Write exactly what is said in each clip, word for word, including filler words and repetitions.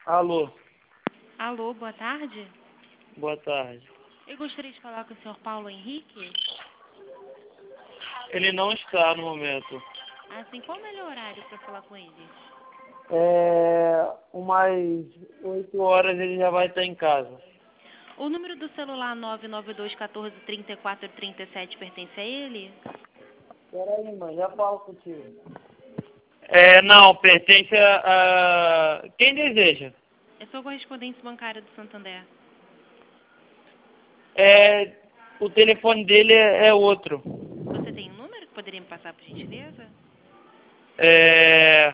Alô, Alô, boa tarde. boa tarde. Eu gostaria de falar com o senhor Paulo Henrique. Ele não está no momento. Assim, qual o melhor horário para falar com ele? É, umas oito horas ele já vai estar em casa. O número do celular nove nove dois um quatro três quatro três sete pertence a ele? Peraí, mãe, já falo contigo. É, não, pertence a, a... Quem deseja? Eu sou correspondente bancária do Santander. É, o telefone dele é, é outro. Você tem um número que poderia me passar, por gentileza? É...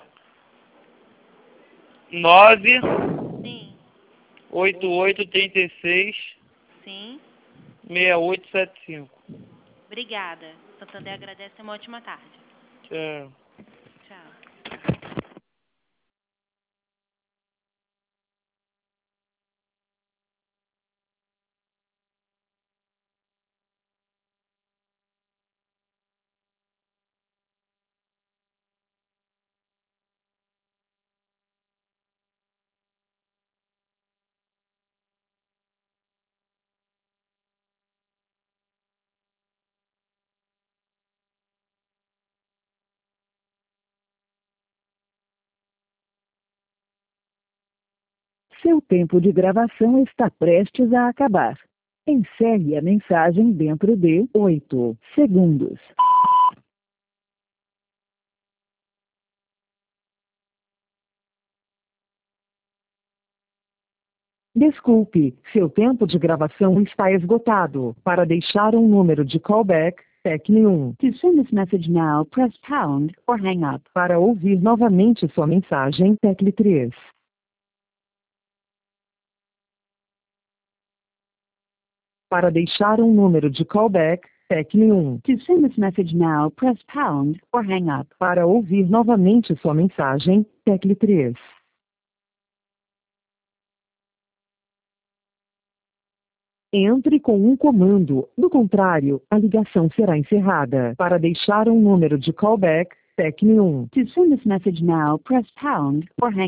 nove Sim. oito oito três seis Sim. seis oito sete cinco. Obrigada. Santander agradece e uma ótima tarde. É. Tchau. Seu tempo de gravação está prestes a acabar. Encerre a mensagem dentro de oito segundos. Desculpe, seu tempo de gravação está esgotado. Para deixar um número de callback, tecle um. To send this message now, press pound or hang up. Para ouvir novamente sua mensagem, tecle três. Para deixar um número de callback, tecle um. To send this message now, press pound or hang up. Para ouvir novamente sua mensagem, tecle três. Entre com um comando, do contrário, a ligação será encerrada. Para deixar um número de callback, tecle um. To send this message now, press pound or hang